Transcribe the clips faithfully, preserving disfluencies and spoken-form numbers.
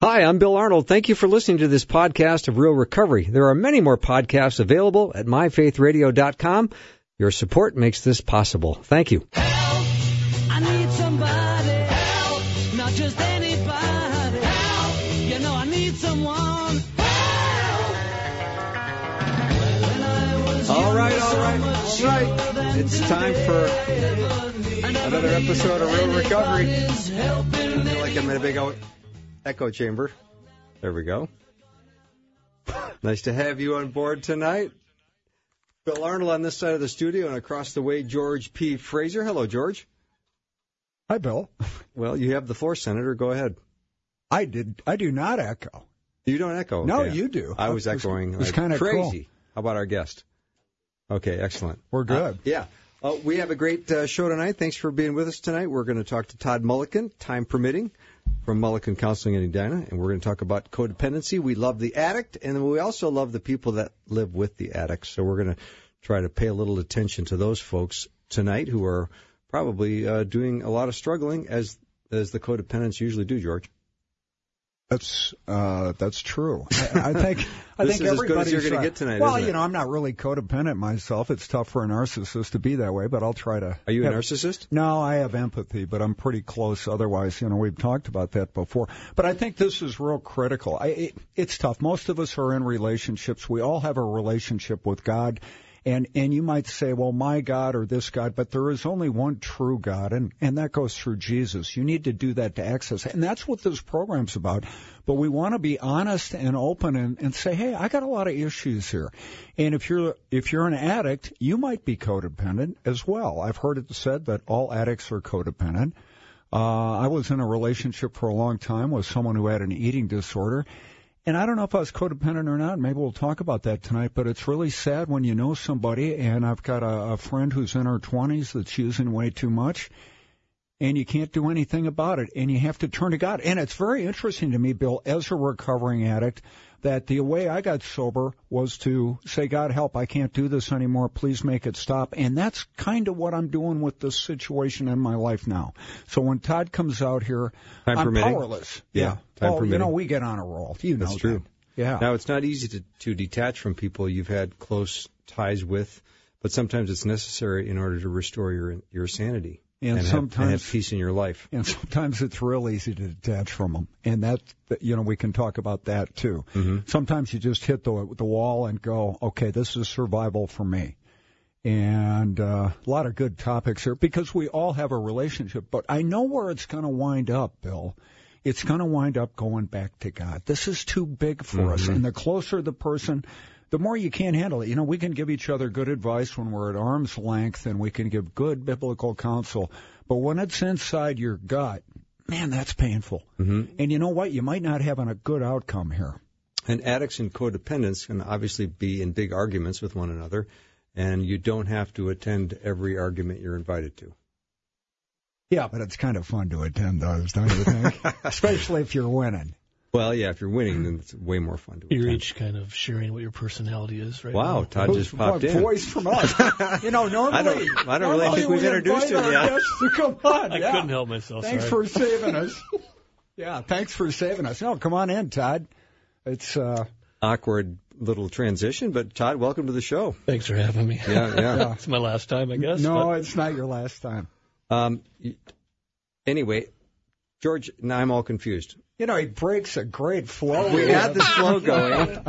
Hi, I'm Bill Arnold. Thank you for listening to this podcast of Real Recovery. There are many more podcasts available at my faith radio dot com. Your support makes this possible. Thank you. Help! I need somebody. Help! Not just anybody. Help! You know I need someone. Help! When I was All right, young, all so right, much all right. younger than It's time for another episode of Real Recovery. I feel like I'm in a big o- echo chamber. There we go. Nice to have you on board tonight. Bill Arnold on this side of the studio, and across the way, George P. Fraser. Hello, George. Hi, Bill. Well, you have the floor, Senator. Go ahead. I did. I do not echo. You don't echo. No, Okay. you do. I was It was- echoing it was like kinda crazy. cool. How about our guest? Okay, excellent. We're good. Uh, yeah. Uh, we have a great uh, show tonight. Thanks for being with us tonight. We're going to talk to Todd Mulliken, time permitting, from Mulliken Counseling in Edina, and we're going to talk about codependency. We love the addict, and we also love the people that live with the addict. So we're going to try to pay a little attention to those folks tonight who are probably uh, doing a lot of struggling, as as the codependents usually do, George. That's uh, that's true. I, I think I This think is as good as everybody's you're gonna try- get tonight, Well, isn't it? you know, I'm not really codependent myself. It's tough for a narcissist to be that way, but I'll try to. Are you a have- narcissist? No, I have empathy, but I'm pretty close. Otherwise, you know, we've talked about that before. But I think this is real critical. I, it, it's tough. Most of us are in relationships. We all have a relationship with God. And and you might say, well, my God or this God, but there is only one true God, and, and that goes through Jesus. You need to do that to access it. And that's what this program's about. But we want to be honest and open and, and say, hey, I got a lot of issues here. And if you're if you're an addict, you might be codependent as well. I've heard it said that all addicts are codependent. Uh, I was in a relationship for a long time with someone who had an eating disorder. And I don't know if I was codependent or not. Maybe we'll talk about that tonight. But it's really sad when you know somebody, and I've got a, a friend who's in her twenties that's using way too much, and you can't do anything about it, and you have to turn to God. And it's very interesting to me, Bill, as a recovering addict, that the way I got sober was to say, God, help, I can't do this anymore. Please make it stop. And that's kind of what I'm doing with this situation in my life now. So when Todd comes out here, Time I'm permitting. powerless. Yeah, Yeah. time oh, you permitting. know, we get on a roll. You know That's true. that. Yeah. Now, it's not easy to, to detach from people you've had close ties with, but sometimes it's necessary in order to restore your your sanity And have, sometimes- and have peace in your life. And sometimes it's real easy to detach from them. And that, you know, we can talk about that too. Mm-hmm. Sometimes you just hit the the wall and go, okay, this is survival for me. And uh, a lot of good topics here because we all have a relationship. But I know where it's going to wind up, Bill. It's going to wind up going back to God. This is too big for Mm-hmm. us. And the closer the person, the more you can't handle it. You know, we can give each other good advice when we're at arm's length, and we can give good biblical counsel. But when it's inside your gut, man, that's painful. Mm-hmm. And you know what? You might not have a good outcome here. And addicts and codependents can obviously be in big arguments with one another, and you don't have to attend every argument you're invited to. Yeah, but it's kind of fun to attend those, don't you think? Especially if you're winning. Well, yeah, if you're winning, then it's way more fun to You're attend. each kind of sharing what your personality is, right? Wow, now. Todd just Who's- popped what in. voice from us. You know, normally, I don't- I don't really normally think we've we introduced invite him our yet. guests to come on. I yeah. couldn't help myself. Thanks sorry. for saving us. Yeah, thanks for saving us. No, come on in, Todd. It's uh, Awkward little transition, but Todd, welcome to the show. Thanks for having me. Yeah, yeah. It's my last time, I guess. no, but it's not your last time. Um, y- anyway, George, now I'm all confused. You know, he breaks a great flow. We had the flow going,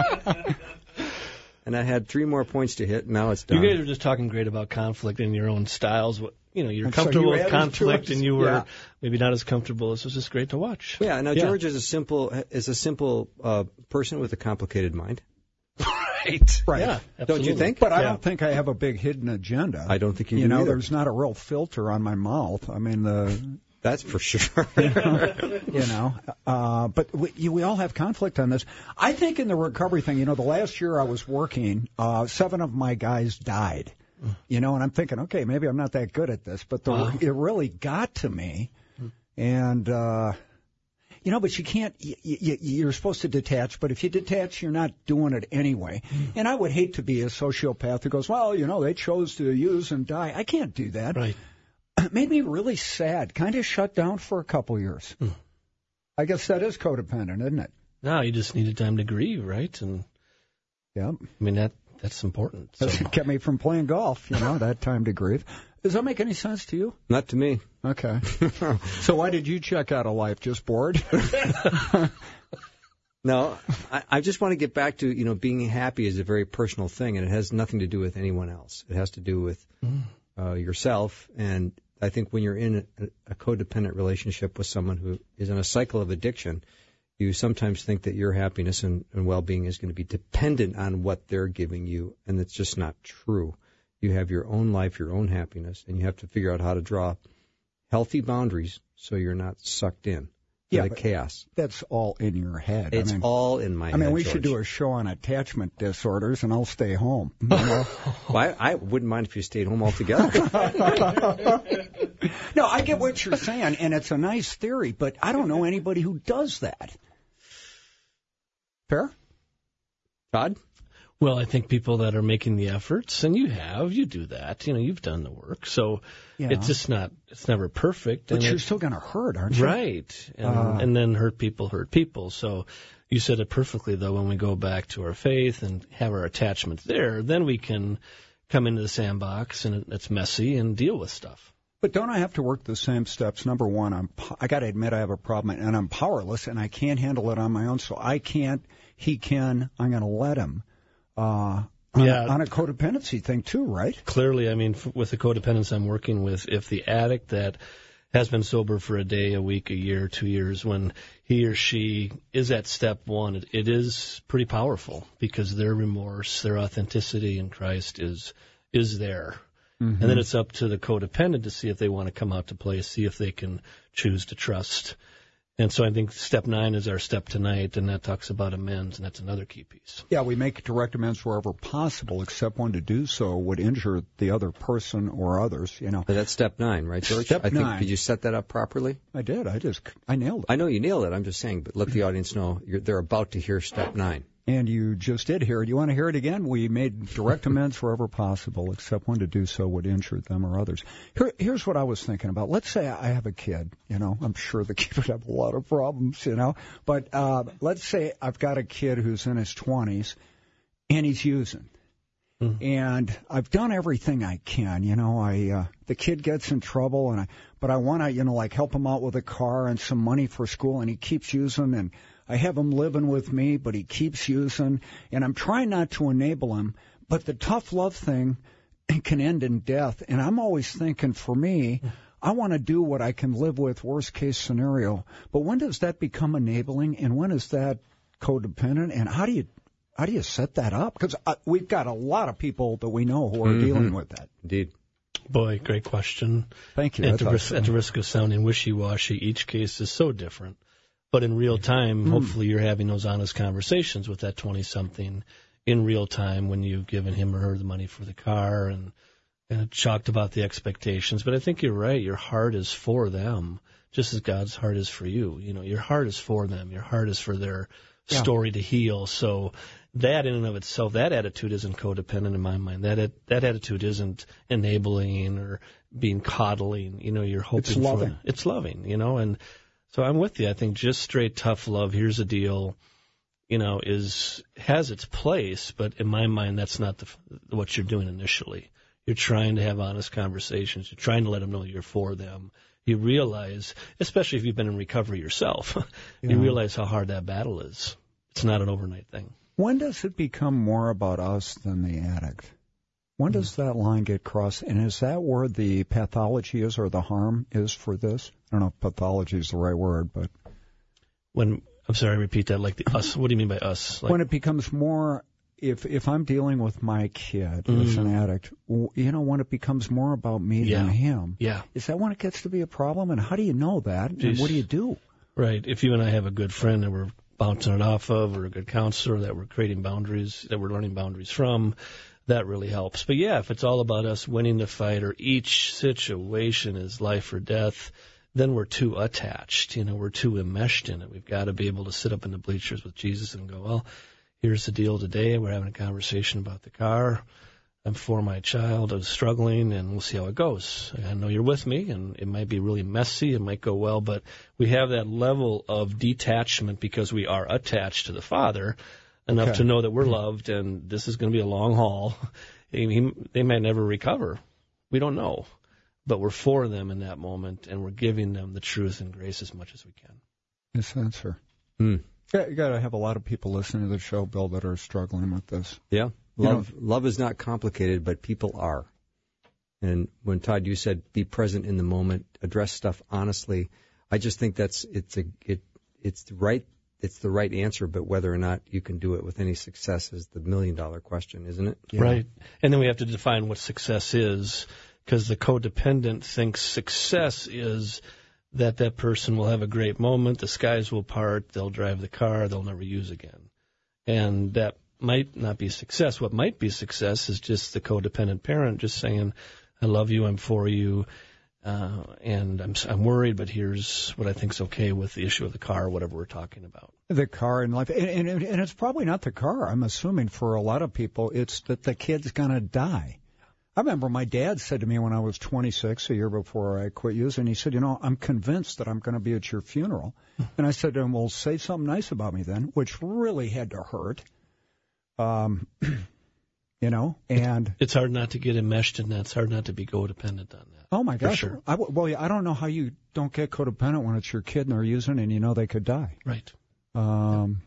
and I had three more points to hit. Now it's done. you guys were just talking great about conflict in your own styles. What you know, you're And so comfortable you with added conflict, to us. and you were Yeah. maybe not as comfortable. This was just great to watch. Yeah. Now Yeah. George is a simple is a simple uh, person with a complicated mind. Right. Right. Yeah. Don't Absolutely. you think? But I Yeah. don't think I have a big hidden agenda. I don't think you You do know, either. there's not a real filter on my mouth. I mean, the That's for sure. you know, uh, but we, you, we all have conflict on this. I think in the recovery thing, you know, the last year I was working, uh, seven of my guys died. You know, and I'm thinking, okay, maybe I'm not that good at this, but the, Wow. it really got to me. And, uh, you know, but you can't, you, you, you're supposed to detach, but if you detach, you're not doing it anyway. And I would hate to be a sociopath who goes, well, you know, they chose to use and die. I can't do that. Right. It made me really sad, kind of shut down for a couple years. I guess that is codependent, isn't it? No, you just needed time to grieve, right? And yeah, I mean that that's important. So. That's what kept me from playing golf, you know, that time to grieve. Does that make any sense to you? Not to me. Okay. So why did you check out of life? Just bored? No, I, I just want to get back to, you know, being happy is a very personal thing, and it has nothing to do with anyone else. It has to do with uh, yourself. And I think when you're in a, a codependent relationship with someone who is in a cycle of addiction, you sometimes think that your happiness and, and well-being is going to be dependent on what they're giving you, and it's just not true. You have your own life, your own happiness, and you have to figure out how to draw healthy boundaries so you're not sucked in. Yeah, the chaos. That's all in your head. It's I mean, all in my I head. I mean, we George. should do a show on attachment disorders, and I'll stay home. You know? Well, I, I wouldn't mind if you stayed home altogether. No, I get what you're saying, and it's a nice theory, but I don't know anybody who does that. Fair? Todd? Well, I think people that are making the efforts, and you have, you do that. You know, you've done the work. So yeah. it's just not, it's never perfect. But and you're it, still going to hurt, aren't you? Right. And, uh, and then hurt people hurt people. So you said it perfectly, though, when we go back to our faith and have our attachments there, then we can come into the sandbox, and it's messy, and deal with stuff. But don't I have to work the same steps? Number one, I'm, I got to admit I have a problem, and I'm powerless, and I can't handle it on my own, so I can't, he can, I'm going to let him. Uh, on, yeah. a, on a codependency thing, too, right? Clearly, I mean, f- with the codependence I'm working with, if the addict that has been sober for a day, a week, a year, two years, when he or she is at step one, it, it is pretty powerful because their remorse, their authenticity in Christ is is there. Mm-hmm. And then it's up to the codependent to see if they want to come out to play, see if they can choose to trust. And so I think step nine is our step tonight, and that talks about amends, and that's another key piece. Yeah, we make direct amends wherever possible, except when to do so would injure the other person or others, you know. But that's step nine, right, George? Step I think, nine. Did you set that up properly? I did. I just, I nailed it. I know you nailed it. I'm just saying, but let the audience know you're, they're about to hear step nine. And you just did hear it. You want to hear it again? We made direct amends wherever possible, except when to do so would injure them or others. Here, here's what I was thinking about. Let's say I have a kid, you know. I'm sure the kid would have a lot of problems, you know. But uh, let's say I've got a kid who's in his twenties, and he's using. Mm-hmm. And I've done everything I can, you know. I uh, the kid gets in trouble, and I but I want to, you know, like help him out with a car and some money for school, and he keeps using, and I have him living with me, but he keeps using, and I'm trying not to enable him. But the tough love thing can end in death, and I'm always thinking, for me, I want to do what I can live with, worst case scenario. But when does that become enabling, and when is that codependent, and how do you how do you set that up? Because uh, we've got a lot of people that we know who are mm-hmm. dealing with that. Indeed. Boy, great question. Thank you. At the, risk, at the risk of sounding wishy-washy, each case is so different. But in real time, mm. hopefully you're having those honest conversations with that twenty-something in real time when you've given him or her the money for the car and, and talked about the expectations. But I think you're right. Your heart is for them, just as God's heart is for you. You know, your heart is for them. Your heart is for their yeah. story to heal. So that in and of itself, that attitude isn't codependent in my mind. That that attitude isn't enabling or being coddling. You know, you're hoping it's loving. For, it's loving, you know, and so I'm with you. I think just straight tough love, here's a deal, you know, is has its place, but in my mind, that's not the, what you're doing initially. You're trying to have honest conversations. You're trying to let them know you're for them. You realize, especially if you've been in recovery yourself, yeah. you realize how hard that battle is. It's not an overnight thing. When does it become more about us than the addict? When does that line get crossed? And is that where the pathology is or the harm is for this? I don't know if pathology is the right word, but... When, I'm sorry, repeat that, like the us. What do you mean by us? Like, when it becomes more, if if I'm dealing with my kid mm. as an addict, you know, when it becomes more about me yeah. than him, yeah. is that when it gets to be a problem? And how do you know that? Jeez. And what do you do? Right. If you and I have a good friend that we're bouncing it off of, or a good counselor that we're creating boundaries, that we're learning boundaries from, that really helps. But yeah, if it's all about us winning the fight, or each situation is life or death, then we're too attached. You know, we're too enmeshed in it. We've got to be able to sit up in the bleachers with Jesus and go, well, here's the deal today. We're having a conversation about the car. I'm for my child who's struggling, and we'll see how it goes. I know you're with me, and it might be really messy. It might go well, but we have that level of detachment because we are attached to the Father enough Okay. to know that we're loved, and this is going to be a long haul. He, they might never recover. We don't know. But we're for them in that moment, and we're giving them the truth and grace as much as we can. Yes, answer. Hmm. Yeah, you got to have a lot of people listening to the show, Bill, that are struggling with this. Yeah. You Love love is not complicated, but people are. And when Todd, you said be present in the moment, address stuff honestly, I just think that's it's a it it's the right it's the right answer, but whether or not you can do it with any success is the million dollar question, isn't it? Yeah. Right. And then we have to define what success is, because the codependent thinks success is that that person will have a great moment, the skies will part, they'll drive the car, they'll never use again. And that might not be success. What might be success is just the codependent parent just saying, I love you, I'm for you, uh, and I'm I'm worried, but here's what I think's okay with the issue of the car, whatever we're talking about. The car in life, and, and, and it's probably not the car. I'm assuming for a lot of people, it's that the kid's going to die. I remember my dad said to me when I was twenty-six, a year before I quit using, he said, you know, I'm convinced that I'm going to be at your funeral. And I said to him, well, say something nice about me then, which really had to hurt. Um, you know, and It's hard not to get enmeshed in that. It's hard not to be codependent on that. oh my For gosh, sure. I, well, I don't know how you don't get codependent when it's your kid and they're using it and you know they could die. Right. Um,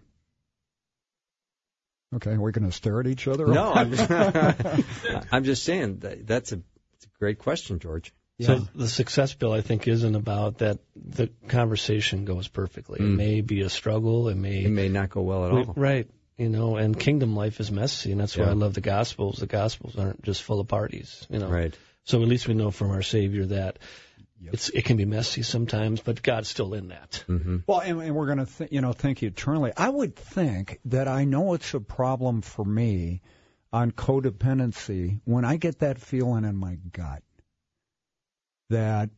okay, we're going to stare at each other. No, I'm just, I'm just saying that that's a, it's a great question, George. Yeah. So the success, Bill, I think, isn't about that the conversation goes perfectly. It Mm. may be a struggle. It may, It may not go well at we- all. right. You know, and kingdom life is messy, and that's why Yeah. I love the Gospels. The Gospels aren't just full of parties, you know. Right. So at least we know from our Savior that Yep. it's it can be messy sometimes, but God's still in that. Mm-hmm. Well, and, and we're going to, th- you know, think eternally. I would think that I know it's a problem for me on codependency when I get that feeling in my gut that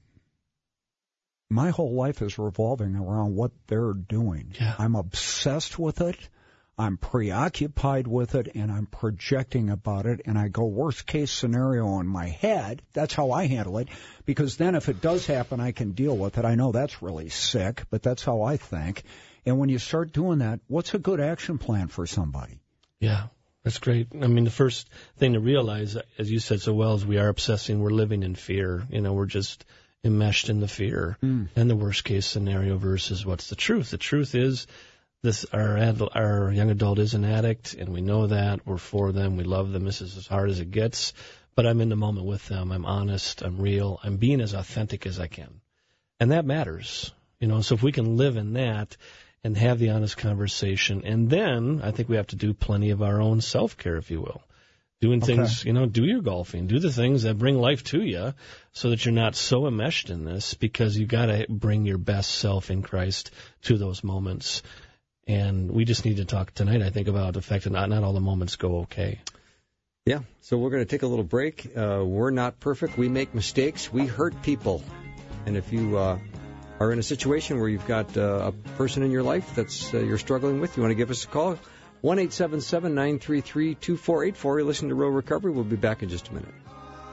my whole life is revolving around what they're doing. Yeah. I'm obsessed with it. I'm preoccupied with it, and I'm projecting about it, and I go worst case scenario in my head. That's how I handle it, because then if it does happen, I can deal with it. I know that's really sick, but that's how I think. And when you start doing that, what's a good action plan for somebody? Yeah, that's great. I mean, the first thing to realize, as you said so well, is we are obsessing. We're living in fear. You know, we're just enmeshed in the fear Mm. and the worst case scenario versus what's the truth. The truth is this: our adult, our young adult is an addict, and we know that. We're for them. We love them. This is as hard as it gets. But I'm in the moment with them. I'm honest. I'm real. I'm being as authentic as I can, and that matters. You know, so if we can live in that and have the honest conversation, and then I think we have to do plenty of our own self-care, if you will. Doing things, Okay. you know, do your golfing, do the things that bring life to you so that you're not so enmeshed in this, because you got to bring your best self in Christ to those moments. And we just need to talk tonight, I think, about the fact that not, not all the moments go okay. Yeah, so we're going to take a little break. Uh, we're not perfect. We make mistakes. We hurt people. And if you uh, are in a situation where you've got uh, a person in your life that's uh, you're struggling with, you want to give us a call, one eight seven seven, nine three three, two four eight four. You're listening to Real Recovery. We'll be back in just a minute.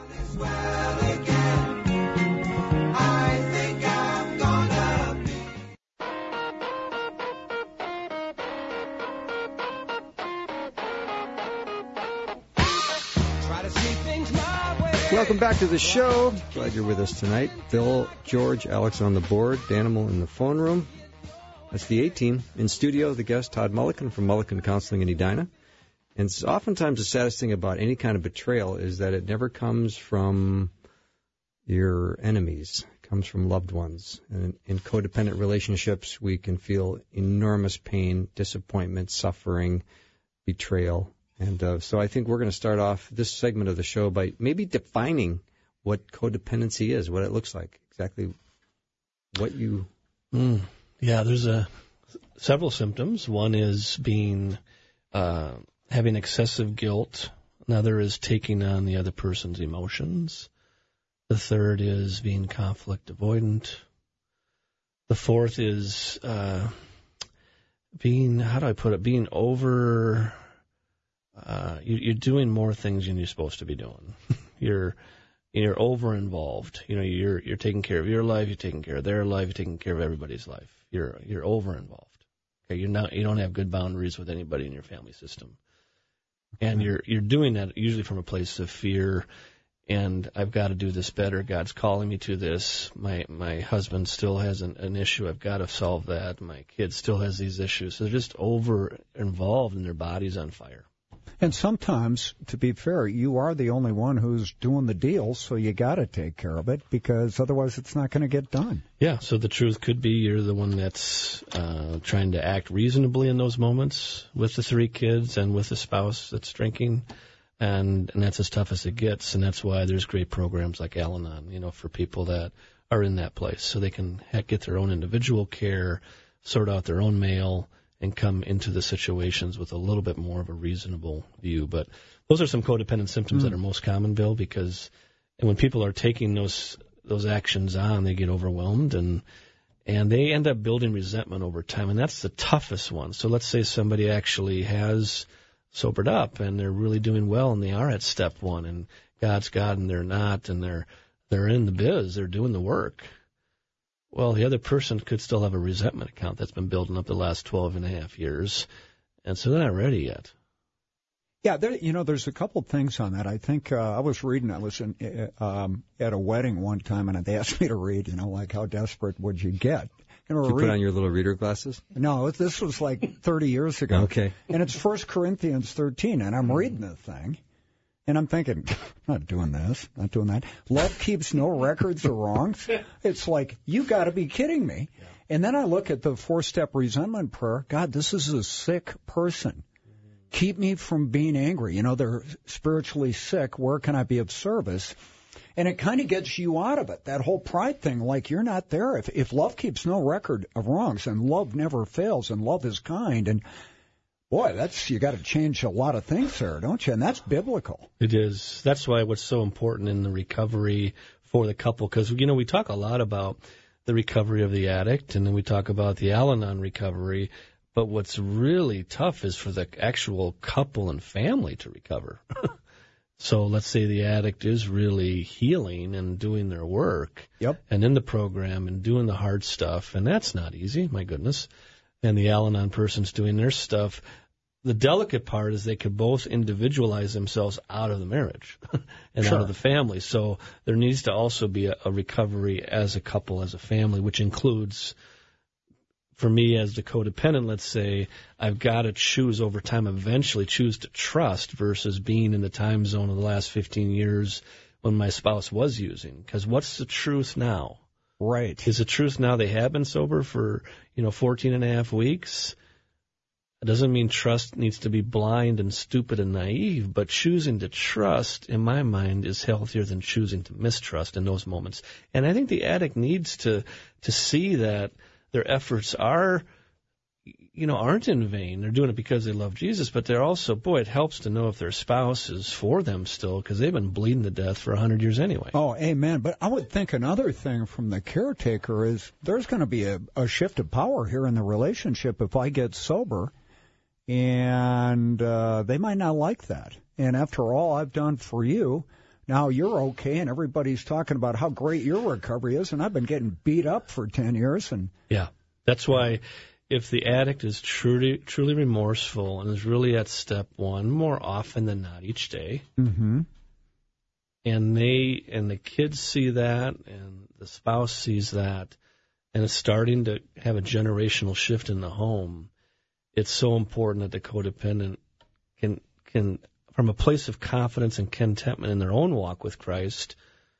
Welcome back to the show. Glad you're with us tonight. Bill, George, Alex on the board, Danimal in the phone room. That's the A-team. In studio, the guest, Todd Mulliken from Mulliken Counseling in Edina. And it's oftentimes the saddest thing about any kind of betrayal is that it never comes from your enemies. It comes from loved ones. And in codependent relationships, we can feel enormous pain, disappointment, suffering, betrayal. And uh, so I think we're going to start off this segment of the show by maybe defining what codependency is, what it looks like, exactly what you... Mm. Yeah, there's a several symptoms. One is being uh, having excessive guilt. Another is taking on the other person's emotions. The third is being conflict avoidant. The fourth is uh, being, how do I put it, being over uh, you, you're doing more things than you're supposed to be doing. you're you're over involved. You know, you're you're taking care of your life, you're taking care of their life, you're taking care of everybody's life. You're you're over involved. Okay, you're not you don't have good boundaries with anybody in your family system, and you're you're doing that usually from a place of fear. And I've got to do this better. God's calling me to this. My my husband still has an, an issue. I've got to solve that. My kid still has these issues. So they're just over involved and their body's on fire. And sometimes, to be fair, you are the only one who's doing the deal, so you got to take care of it because otherwise it's not going to get done. Yeah, so the truth could be you're the one that's uh, trying to act reasonably in those moments with the three kids and with the spouse that's drinking. And, and that's as tough as it gets, and that's why there's great programs like Al-Anon, you know, for people that are in that place, so they can get their own individual care, sort out their own mail, and come into the situations with a little bit more of a reasonable view. But those are some codependent symptoms mm. that are most common, Bill, because and when people are taking those those actions on, they get overwhelmed, and and they end up building resentment over time, and that's the toughest one. So let's say somebody actually has sobered up and they're really doing well and they are at step one and God's God and they're not and they're they're in the biz, they're doing the work. Well, the other person could still have a resentment account that's been building up the last twelve and a half years, and so they're not ready yet. Yeah, there, you know, there's a couple things on that. I think uh, I was reading, I was in, uh, um, at a wedding one time and they asked me to read, you know, like how desperate would you get? Did you put on your little reader glasses? No, this was like thirty years ago. Okay. And it's First Corinthians thirteen, and I'm reading the thing, and I'm thinking, I'm not doing this, not doing that. Love keeps no records of wrongs. It's like, you got to be kidding me. Yeah. And then I look at the four-step resentment prayer. God, this is a sick person. Keep me from being angry. You know, they're spiritually sick. Where can I be of service? And it kind of gets you out of it, that whole pride thing, like you're not there. If if love keeps no record of wrongs and love never fails and love is kind, and boy, that's you got to change a lot of things there, don't you? And that's biblical. It is. That's why what's so important in the recovery for the couple, because, you know, we talk a lot about the recovery of the addict, and then we talk about the Al-Anon recovery, but what's really tough is for the actual couple and family to recover. So let's say the addict is really healing and doing their work yep. and in the program and doing the hard stuff, and that's not easy, my goodness. And the Al-Anon person's doing their stuff. The delicate part is they could both individualize themselves out of the marriage and sure. out of the family. So there needs to also be a, a recovery as a couple, as a family, which includes, for me as the codependent, let's say, I've got to choose over time, eventually choose to trust versus being in the time zone of the last fifteen years when my spouse was using. Because what's the truth now? Right. Is the truth now they have been sober for, you know, fourteen and a half weeks? It doesn't mean trust needs to be blind and stupid and naive, but choosing to trust, in my mind, is healthier than choosing to mistrust in those moments. And I think the addict needs to to see that their efforts are, you know, aren't in vain. They're doing it because they love Jesus, but they're also, boy, it helps to know if their spouse is for them still, because they've been bleeding to death for a hundred years anyway. Oh, amen. But I would think another thing from the caretaker is there's going to be a, a shift of power here in the relationship if I get sober, and uh, they might not like that. And after all I've done for you, now you're okay, and everybody's talking about how great your recovery is, and I've been getting beat up for ten years. And yeah, that's why if the addict is truly truly remorseful and is really at step one more often than not each day, mm-hmm. and they and the kids see that, and the spouse sees that, and it's starting to have a generational shift in the home, it's so important that the codependent can can, from a place of confidence and contentment in their own walk with Christ,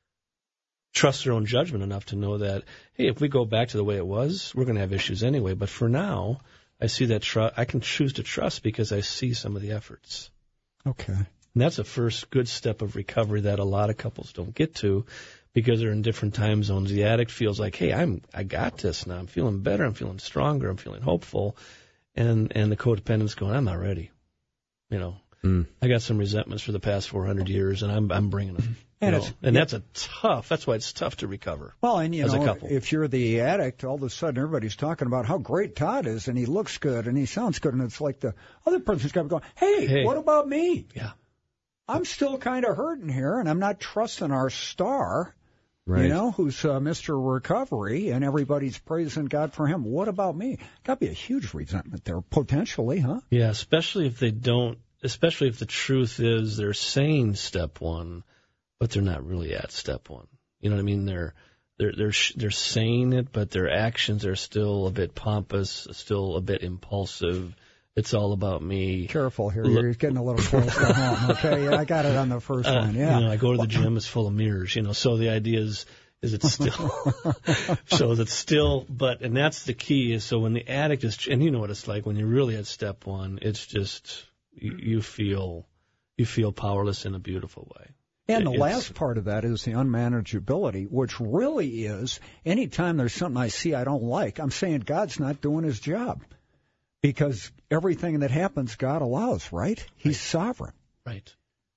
trust their own judgment enough to know that, hey, if we go back to the way it was, we're going to have issues anyway. But for now, I see that tr- I can choose to trust because I see some of the efforts. Okay. And that's a first good step of recovery that a lot of couples don't get to because they're in different time zones. The addict feels like, hey, I'm I got this now. I'm feeling better. I'm feeling stronger. I'm feeling hopeful. And and the codependent's going, I'm not ready. You know, mm. I got some resentments for the past four hundred years, and I'm I'm bringing them. And, know? it's, and that's a tough, that's why it's tough to recover. Well, and you as know, a couple. if you're the addict, all of a sudden everybody's talking about how great Todd is, and he looks good, and he sounds good, and it's like the other person's got to go, hey, Hey. what about me? Yeah. I'm still kind of hurting here, and I'm not trusting our star, Right. you know, who's uh, Mister Recovery, and everybody's praising God for him. What about me? Got to be a huge resentment there, potentially, huh? Yeah, especially if they don't, especially if the truth is they're saying step one, but they're not really at step one. You know what I mean? They're they're they're they're saying it, but their actions are still a bit pompous, still a bit impulsive. It's all about me. Careful here. Look- You're getting a little close to home, okay? Yeah, I got it on the first Uh, one, yeah. You know, I go to the gym, it's full of mirrors, you know, so the idea is, is it still, so it's still, but, and that's the key is so when the addict is, and you know what it's like when you're really at step one, it's just, you, you feel, you feel powerless in a beautiful way. And the It's- last part of that is the unmanageability, which really is anytime there's something I see I don't like, I'm saying God's not doing his job. Because everything that happens, God allows, right? He's Right. sovereign. Right.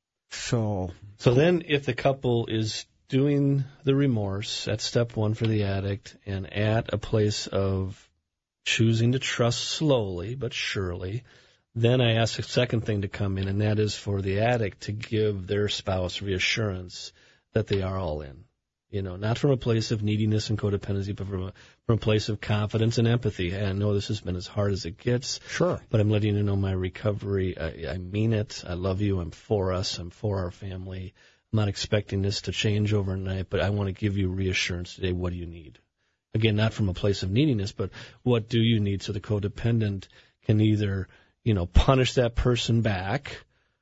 So, So then if the couple is doing the remorse at step one for the addict and at a place of choosing to trust slowly but surely, then I ask a second thing to come in, and that is for the addict to give their spouse reassurance that they are all in. You know, not from a place of neediness and codependency, but from a, from a place of confidence and empathy. And I know this has been as hard as it gets, sure. but I'm letting you know my recovery. I, I mean it. I love you. I'm for us. I'm for our family. I'm not expecting this to change overnight, but I want to give you reassurance today. What do you need? Again, not from a place of neediness, but what do you need so the codependent can either, you know, punish that person back,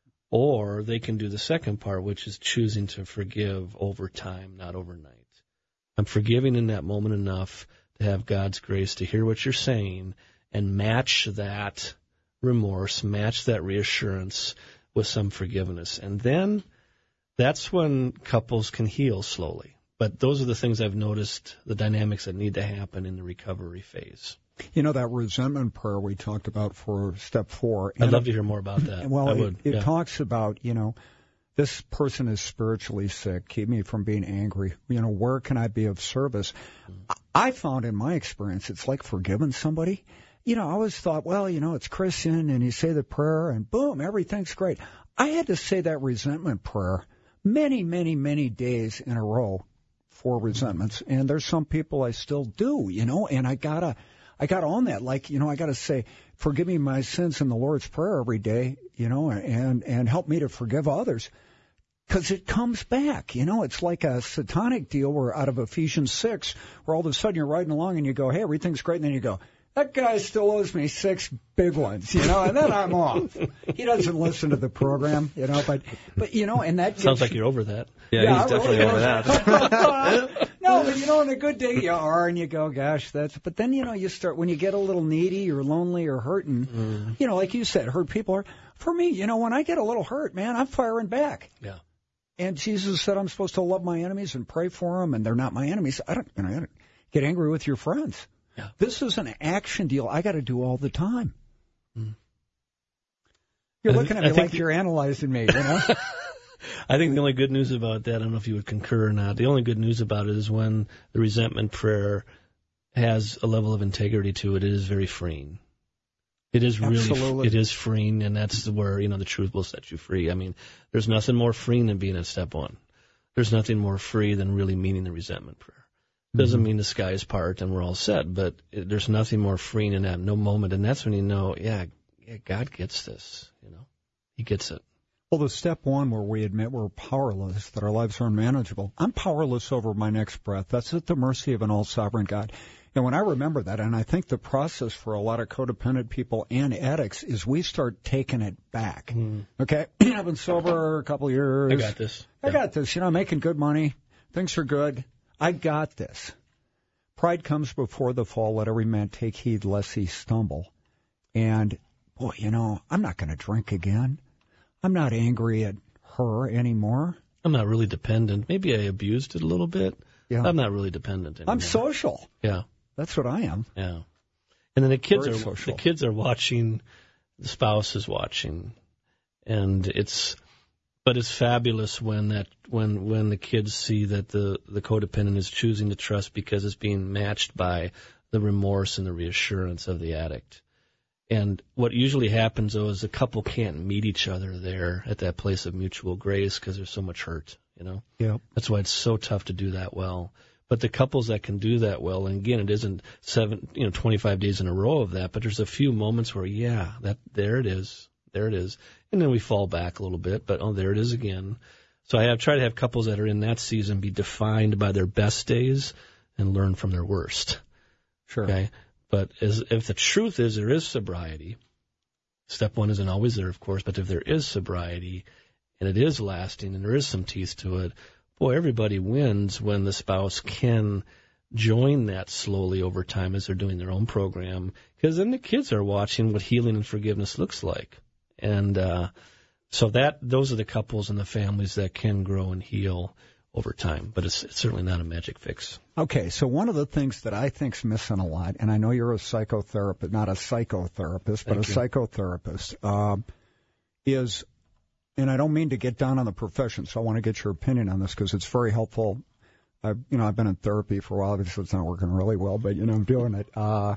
or they can do the second part, which is choosing to forgive over time, not overnight. I'm forgiving in that moment enough to have God's grace to hear what you're saying and match that remorse, match that reassurance with some forgiveness. And then that's when couples can heal slowly. But those are the things I've noticed, the dynamics that need to happen in the recovery phase. You know, that resentment prayer we talked about for step four. I'd love to hear more about that. Well, I it, would. it yeah. talks about, you know, this person is spiritually sick. Keep me from being angry. You know, where can I be of service? Mm. I found in my experience, it's like forgiving somebody. You know, I always thought, well, you know, it's Christian, and you say the prayer, and boom, everything's great. I had to say that resentment prayer many, many, many days in a row for resentments. And there's some people I still do, you know, and I gotta, I gotta own that. Like, you know, I gotta say, forgive me my sins in the Lord's Prayer every day, you know, and, and help me to forgive others. Because it comes back, you know, it's like a satanic deal where out of Ephesians six, where all of a sudden you're riding along and you go, hey, everything's great, and then you go, that guy still owes me six big ones, you know, and then I'm off. He doesn't listen to the program, you know, but, but you know, and that Sounds gets like you, you're over that. Yeah, Yeah, he's I definitely really over was. that. No, but you know, on a good day you are, and you go, gosh, that's. But then you know, you start when you get a little needy or lonely or hurting. Mm. You know, like you said, hurt people are. For me, you know, when I get a little hurt, man, I'm firing back. Yeah. And Jesus said I'm supposed to love my enemies and pray for them, and they're not my enemies. I don't, you know, I don't get angry with your friends. Yeah. This is an action deal I got to do all the time. Mm. You're I looking at think- me I think like you're analyzing me, you know. I think the only good news about that, I don't know if you would concur or not, the only good news about it is when the resentment prayer has a level of integrity to it, it is very freeing. It is really, Absolutely. it is freeing, and that's where, you know, the truth will set you free. I mean, there's nothing more freeing than being at step one. There's nothing more free than really meaning the resentment prayer. Doesn't Mm-hmm. mean the sky's part and we're all set, but it, there's nothing more freeing in that no moment, and that's when you know, yeah, yeah, God gets this, you know, He gets it. Well, the step one where we admit we're powerless, that our lives are unmanageable. I'm powerless over my next breath. That's at the mercy of an all-sovereign God. And when I remember that, and I think the process for a lot of codependent people and addicts is we start taking it back. Mm. Okay? I've been sober a couple of years. I got this. I Yeah. got this. You know, I'm making good money. Things are good. I got this. Pride comes before the fall. Let every man take heed lest he stumble. And, boy, you know, I'm not going to drink again. I'm not angry at her anymore. I'm not really dependent. Maybe I abused it a little bit. Yeah. I'm not really dependent anymore. I'm social. Yeah, That's what I am. yeah. And then the kids Very are social. the kids are watching, the spouse is watching, and it's But it's fabulous when that when when the kids see that the, the codependent is choosing to trust because it's being matched by the remorse and the reassurance of the addict. And what usually happens, though, is the couple can't meet each other there at that place of mutual grace because there's so much hurt, you know? Yeah. That's why it's so tough to do that well. But the couples that can do that well, and again, it isn't seven, you know, twenty-five days in a row of that, but there's a few moments where, yeah, that there it is. There it is. And then we fall back a little bit, but oh, there it is again. So I have tried to have couples that are in that season be defined by their best days and learn from their worst. Sure. Okay. But as, if the truth is there is sobriety, step one isn't always there, of course, but if there is sobriety and it is lasting and there is some teeth to it, boy, everybody wins when the spouse can join that slowly over time as they're doing their own program, because then the kids are watching what healing and forgiveness looks like. And uh, so that those are the couples and the families that can grow and heal over time. But it's, it's certainly not a magic fix. Okay, so one of the things that I think's missing a lot, and I know you're a psychotherapist, not a psychotherapist, but Thank a you. psychotherapist, uh, is, and I don't mean to get down on the profession, so I want to get your opinion on this because it's very helpful. I've, you know, I've been in therapy for a while because it's not working really well, but, you know, I'm doing it. Uh,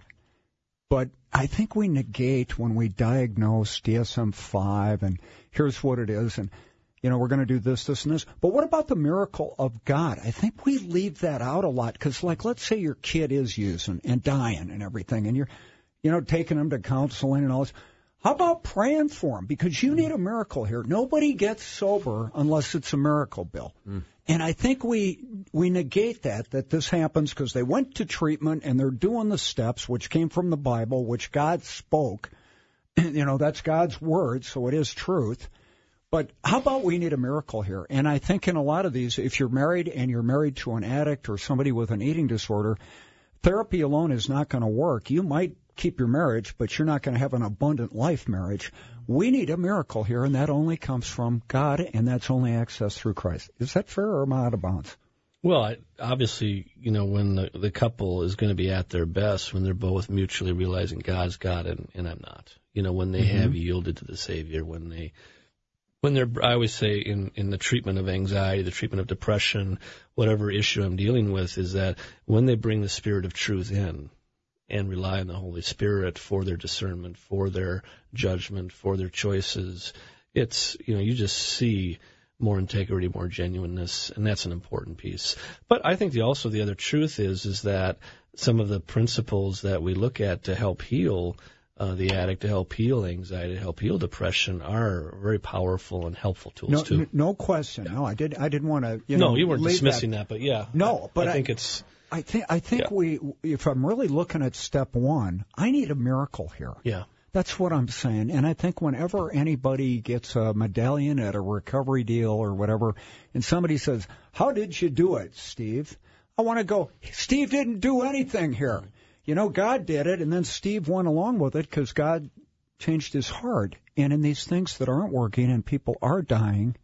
But I think we negate when we diagnose D S M five and here's what it is and, you know, we're going to do this, this, and this. But what about the miracle of God? I think we leave that out a lot because, like, let's say your kid is using and dying and everything and you're, you know, taking them to counseling and all this. How about praying for them? Because you need a miracle here. Nobody gets sober unless it's a miracle, Bill. Mm. And I think we we negate that, that this happens because they went to treatment and they're doing the steps, which came from the Bible, which God spoke. You know, that's God's word, so it is truth. But how about we need a miracle here? And I think in a lot of these, if you're married and you're married to an addict or somebody with an eating disorder, therapy alone is not going to work. You might keep your marriage, but you're not going to have an abundant life marriage. We need a miracle here, and that only comes from God, and that's only accessed through Christ. Is that fair, or am I out of bounds? Well, I, obviously, you know, when the, the couple is going to be at their best, when they're both mutually realizing God's God and, and I'm not. You know, when they mm-hmm. have yielded to the Savior, when they, when they're, I always say in, in the treatment of anxiety, the treatment of depression, whatever issue I'm dealing with, is that when they bring the Spirit of truth in, and rely on the Holy Spirit for their discernment, for their judgment, for their choices. It's, you know, you just see more integrity, more genuineness, and that's an important piece. But I think the, also the other truth is, is that some of the principles that we look at to help heal uh, the addict, to help heal anxiety, to help heal depression are very powerful and helpful tools no, too. N- no question. No, I did. I didn't want to. You no, know, you weren't dismissing that. that, but yeah. No, but I, I think I, it's. I think I think yeah. we, if I'm really looking at step one, I need a miracle here. Yeah. That's what I'm saying. And I think whenever anybody gets a medallion at a recovery deal or whatever, and somebody says, "How did you do it, Steve?" I want to go, Steve didn't do anything here. You know, God did it, and then Steve went along with it because God changed his heart. And in these things that aren't working and people are dying,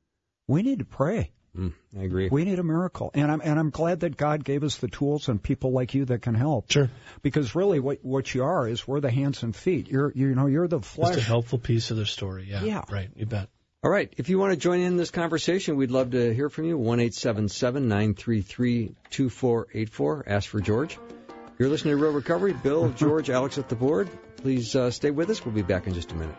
we need to pray. Mm, I agree. We need a miracle, and I'm and I'm glad that God gave us the tools and people like you that can help. Sure. Because really, what what you are is we're the hands and feet. You're you know you're the flesh. Just a helpful piece of their story. Yeah. Yeah. Right. You bet. All right. If you want to join in this conversation, we'd love to hear from you. one eight seven seven nine three three two four eight four. Ask for George. You're listening to Real Recovery. Bill, George, Alex at the board. Please uh, stay with us. We'll be back in just a minute.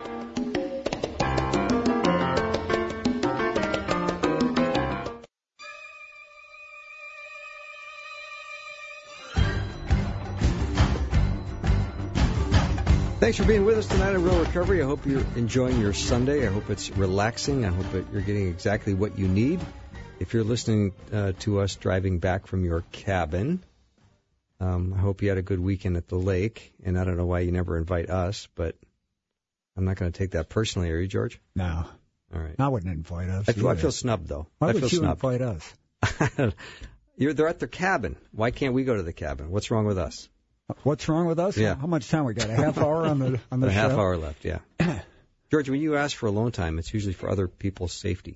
Thanks for being with us tonight on Real Recovery. I hope you're enjoying your Sunday. I hope it's relaxing. I hope that you're getting exactly what you need. If you're listening uh, to us driving back from your cabin, um, I hope you had a good weekend at the lake. And I don't know why you never invite us, but I'm not going to take that personally. Are you, George? No. All right. I wouldn't invite us. I feel, I feel snubbed, though. Why I would feel you snubbed. invite us? You're, they're at their cabin. Why can't we go to the cabin? What's wrong with us? What's wrong with us? Yeah. How much time we got? A half hour on the on the a show? half hour left, yeah. George, when you ask for alone time, it's usually for other people's safety.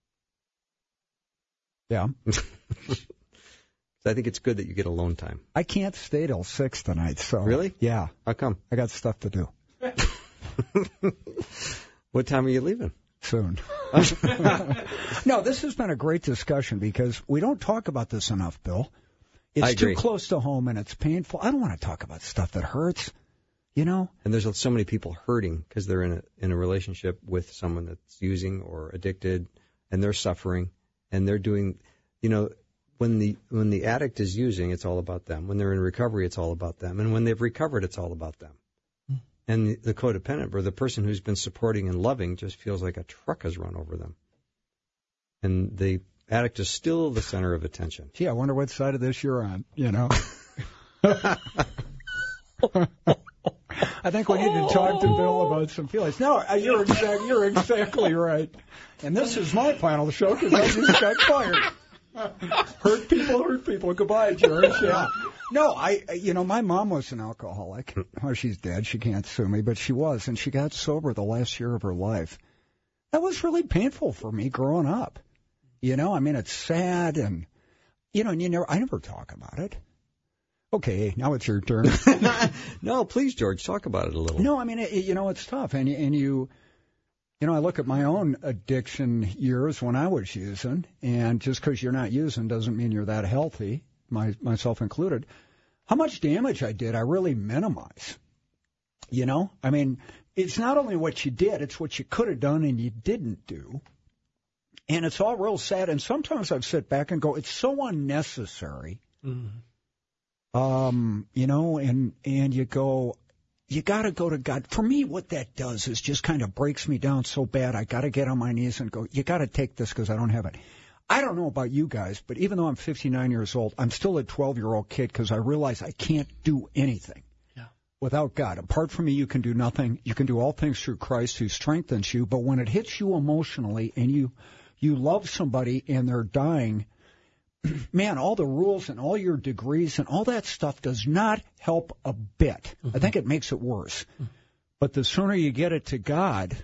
Yeah. I think it's good that you get alone time. I can't stay till six tonight. So really? Yeah. How come? I got stuff to do. What time are you leaving? soon. No, this has been a great discussion because we don't talk about this enough, Bill. It's I agree. too close to home and it's painful. I don't want to talk about stuff that hurts, you know? And there's so many people hurting because they're in a in a relationship with someone that's using or addicted, and they're suffering, and they're doing, you know, when the when the addict is using, it's all about them. When they're in recovery, it's all about them. And when they've recovered, it's all about them. Mm. And the, the codependent, or the person who's been supporting and loving, just feels like a truck has run over them. And the addict is still the center of attention. Gee, I wonder what side of this you're on, you know? I think we need to talk to Bill about some feelings. No, you're, exact, you're exactly right. And this is my final show because I just got fired. Hurt people, hurt people. Goodbye, George. Yeah. No, I, you know, my mom was an alcoholic. Well, she's dead. She can't sue me, but she was. And she got sober the last year of her life. That was really painful for me growing up. You know, I mean, it's sad, and, you know, and you never, I never talk about it. Okay, now it's your turn. No, please, George, talk about it a little. No, I mean, it, you know, it's tough, and, and you, you know, I look at my own addiction years when I was using, and just because you're not using doesn't mean you're that healthy, my, myself included. How much damage I did, I really minimize. You know, I mean, it's not only what you did, it's what you could have done and you didn't do. And it's all real sad. And sometimes I've sit back and go, it's so unnecessary. Mm-hmm. Um, you know, and, and you go, you got to go to God. For me, what that does is just kind of breaks me down so bad. I got to get on my knees and go, you got to take this because I don't have it. I don't know about you guys, but even though I'm fifty-nine years old, I'm still a twelve-year-old kid because I realize I can't do anything yeah. without God. Apart from me, you can do nothing. You can do all things through Christ who strengthens you. But when it hits you emotionally and you you love somebody and they're dying, man, all the rules and all your degrees and all that stuff does not help a bit. Mm-hmm. I think it makes it worse. Mm-hmm. But the sooner you get it to God,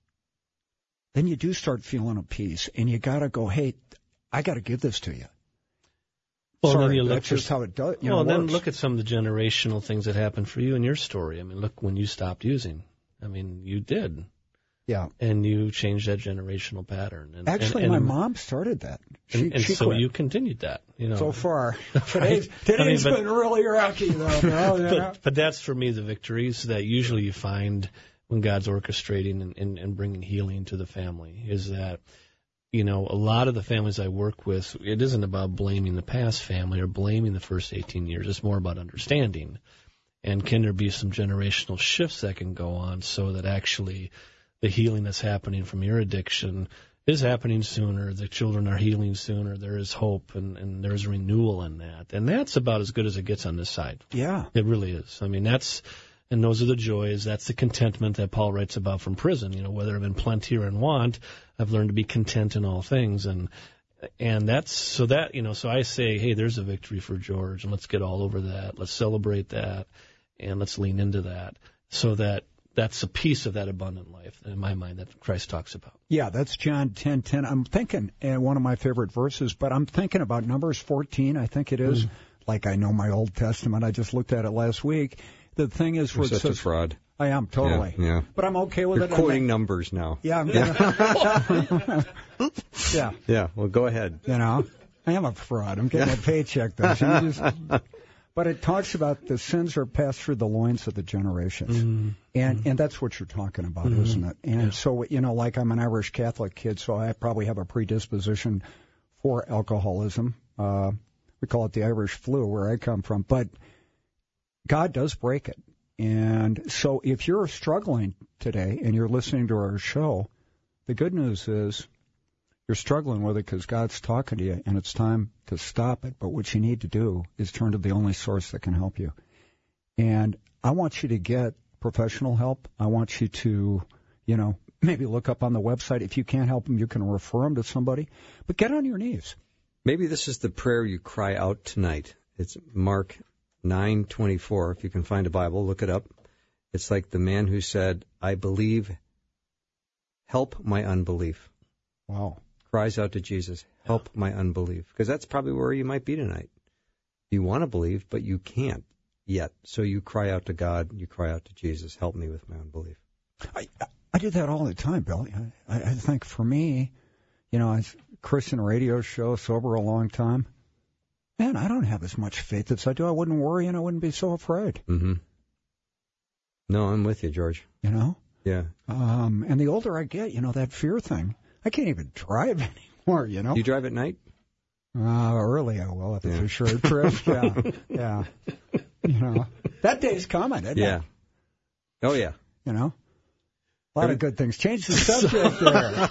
then you do start feeling a peace, and you got to go, hey, I got to give this to you. Well, Sorry, then you look that's just how it does. You well, know, then works. look at some of the generational things that happened for you in your story. I mean, look when you stopped using. I mean, you did. Yeah. And you changed that generational pattern. And, Actually, and, and, my mom started that. She, and and she so quit. you continued that. You know. So far. Right? Today's, today's I mean, been really rocky, though. No, yeah. but, but that's, for me, the victories that usually you find when God's orchestrating and, and, and bringing healing to the family is that, you know, a lot of the families I work with, it isn't about blaming the past family or blaming the first eighteen years. It's more about understanding. And can there be some generational shifts that can go on so that actually the healing that's happening from your addiction is happening sooner, the children are healing sooner, there is hope, and, and there's renewal in that. And that's about as good as it gets on this side. Yeah. It really is. I mean, that's, and those are the joys, that's the contentment that Paul writes about from prison. You know, whether I'm in plenty or in want, I've learned to be content in all things. And and that's, so that, you know, so I say, hey, there's a victory for George, and let's get all over that. Let's celebrate that, and let's lean into that so that that's a piece of that abundant life, in my mind, that Christ talks about. Yeah, that's John ten ten. I'm thinking, and one of my favorite verses, but I'm thinking about Numbers fourteen, I think it is. Mm. Like I know my Old Testament. I just looked at it last week. The thing is, You're where such it says, a fraud. I am, totally. Yeah, yeah. But I'm okay with You're it. You're quoting I'm, numbers now. Yeah. I'm yeah. yeah. Yeah, well, go ahead. You know, I am a fraud. I'm getting a paycheck, though. So you just... But it talks about the sins are passed through the loins of the generations. Mm-hmm. And mm-hmm. and that's what you're talking about, mm-hmm. isn't it? And yeah. so, you know, like I'm an Irish Catholic kid, so I probably have a predisposition for alcoholism. Uh, we call it the Irish flu where I come from. But God does break it. And so if you're struggling today and you're listening to our show, the good news is you're struggling with it because God's talking to you, and it's time to stop it. But what you need to do is turn to the only source that can help you. And I want you to get professional help. I want you to, you know, maybe look up on the website. If you can't help them, you can refer them to somebody. But get on your knees. Maybe this is the prayer you cry out tonight. It's Mark nine twenty-four. If you can find a Bible, look it up. It's like the man who said, I believe, help my unbelief. Wow. Cries out to Jesus, help my unbelief. Because that's probably where you might be tonight. You want to believe, but you can't yet. So you cry out to God, you cry out to Jesus, help me with my unbelief. I, I do that all the time, Billy. I, I think for me, you know, as Christian radio show, sober a long time, man, I don't have as much faith as I do. I wouldn't worry and I wouldn't be so afraid. Mm-hmm. No, I'm with you, George. You know? Yeah. Um, and the older I get, you know, that fear thing, I can't even drive anymore, you know? Do you drive at night? Uh, early I will, if Yeah. it's a short trip. Yeah, yeah. You know, that day's coming, isn't Yeah. it? Oh, yeah. You know? A lot of good things. Change the subject there.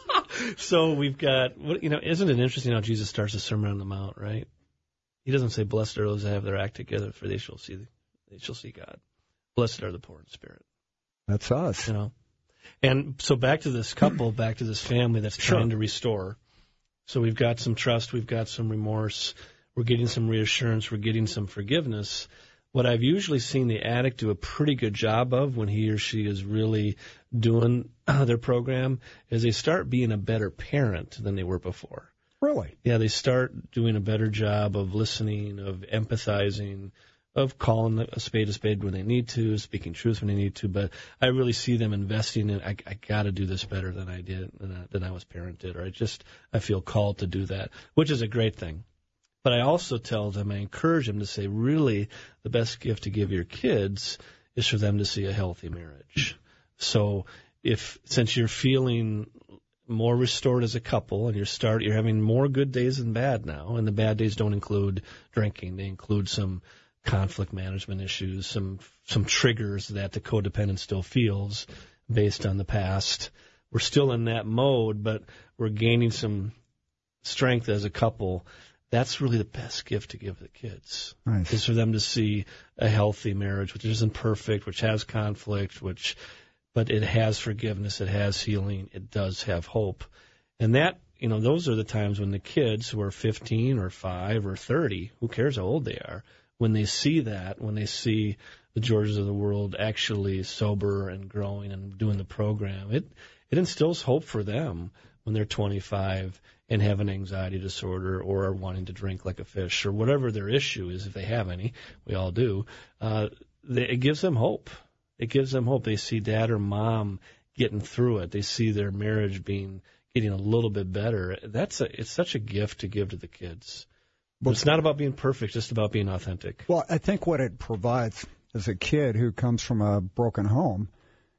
So we've got, what you know, isn't it interesting how Jesus starts the Sermon on the Mount, right? He doesn't say, "Blessed are those that have their act together, for they shall see they shall see God. Blessed are the poor in spirit." That's us. You know, and so back to this couple, back to this family that's Sure. trying to restore. So we've got some trust, we've got some remorse, we're getting some reassurance, we're getting some forgiveness. What I've usually seen the addict do a pretty good job of when he or she is really doing uh, their program is they start being a better parent than they were before. Really? Yeah, they start doing a better job of listening, of empathizing, of calling a spade a spade when they need to, speaking truth when they need to. But I really see them investing in, I, I got to do this better than I did, than I, than I was parented, or I just, I feel called to do that, which is a great thing. But I also tell them, I encourage them to say, really, the best gift to give your kids is for them to see a healthy marriage. So if, since you're feeling more restored as a couple, and you're start you're having more good days than bad now, and the bad days don't include drinking, they include some conflict management issues, some some triggers that the codependent still feels based on the past. We're still in that mode, but we're gaining some strength as a couple. That's really the best gift to give the kids. Nice. Is for them to see a healthy marriage, which isn't perfect, which has conflict, which, but it has forgiveness, it has healing, it does have hope. And that, you know, those are the times when the kids who are fifteen or five or thirty, who cares how old they are, when they see that, when they see the Georges of the world actually sober and growing and doing the program, it, it instills hope for them when they're twenty-five and have an anxiety disorder or are wanting to drink like a fish or whatever their issue is, if they have any, we all do, uh, they, it gives them hope. It gives them hope. They see dad or mom getting through it. They see their marriage being getting a little bit better. That's a, it's such a gift to give to the kids. But it's not about being perfect, just about being authentic. Well, I think what it provides as a kid who comes from a broken home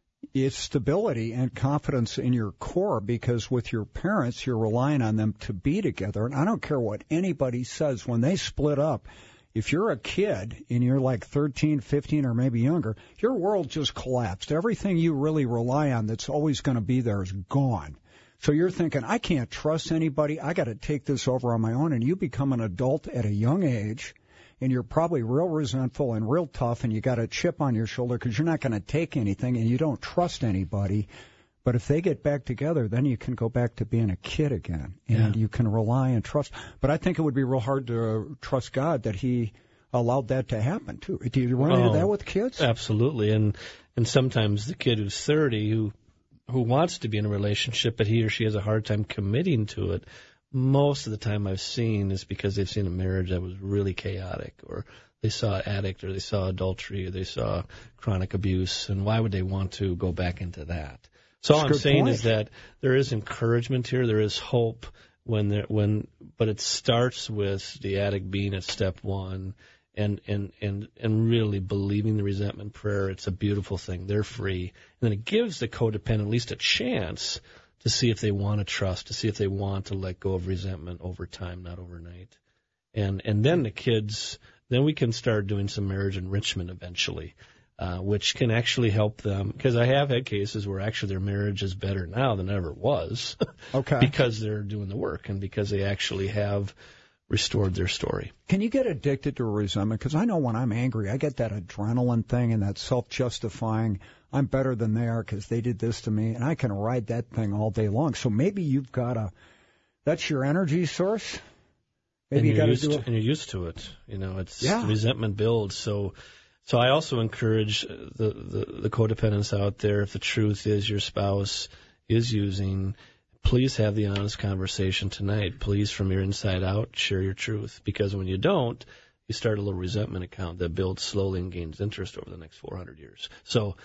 is stability and confidence in your core, because with your parents, you're relying on them to be together. And I don't care what anybody says, when they split up, if you're a kid and you're like thirteen, fifteen, or maybe younger, your world just collapsed. Everything you really rely on that's always going to be there is gone. So you're thinking, I can't trust anybody. I got to take this over on my own. And you become an adult at a young age, and you're probably real resentful and real tough, and you got a chip on your shoulder because you're not going to take anything, and you don't trust anybody. But if they get back together, then you can go back to being a kid again, and Yeah. you can rely and trust. But I think it would be real hard to trust God that he allowed that to happen, too. Do you run into Oh, that with kids? Absolutely. And and sometimes the kid who's thirty who who wants to be in a relationship, but he or she has a hard time committing to it, most of the time I've seen is because they've seen a marriage that was really chaotic, or they saw an addict, or they saw adultery, or they saw chronic abuse, and why would they want to go back into that? So all That's a I'm good saying point. is that there is encouragement here, there is hope, when there, when, but it starts with the addict being at step one, and, and, and, and really believing the resentment prayer. It's a beautiful thing. They're free. And then it gives the codependent at least a chance to see if they want to trust, to see if they want to let go of resentment over time, not overnight. And and then the kids, then we can start doing some marriage enrichment eventually, uh, which can actually help them. Because I have had cases where actually their marriage is better now than it ever was. Okay. Because they're doing the work and because they actually have restored their story. Can you get addicted to resentment? Because I know when I'm angry, I get that adrenaline thing and that self-justifying, I'm better than they are because they did this to me, and I can ride that thing all day long. So maybe you've got a, that's your energy source? Maybe and you you're got to used do to, it. and you're used to it. You know, it's Yeah. resentment builds. So, so I also encourage the, the, the codependents out there, if the truth is your spouse is using, please have the honest conversation tonight. Please, from your inside out, share your truth. Because when you don't, you start a little resentment account that builds slowly and gains interest over the next four hundred years. So Yep.